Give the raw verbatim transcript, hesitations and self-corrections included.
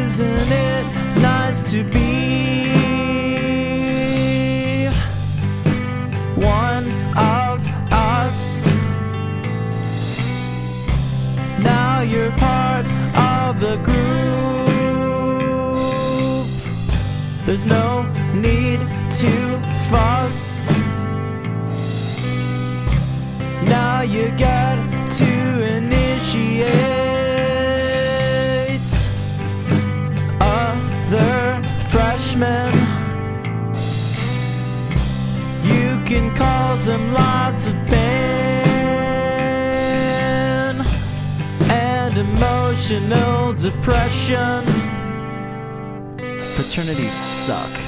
Isn't it nice to be one of us? Now you're part of the group. There's no need to fuss. Now you got to initiate other freshmen. You can cause them lots of pain and emotional depression. Fraternities suck.